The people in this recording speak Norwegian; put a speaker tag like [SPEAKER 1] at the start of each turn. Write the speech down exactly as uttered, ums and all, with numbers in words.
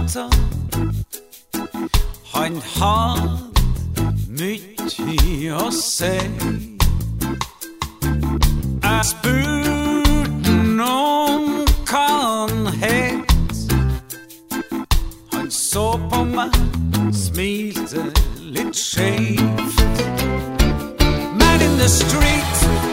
[SPEAKER 1] prata. Han har mye å si. Jeg spurte om hva han het. Han så på meg, smilte litt skjevt. Man in the street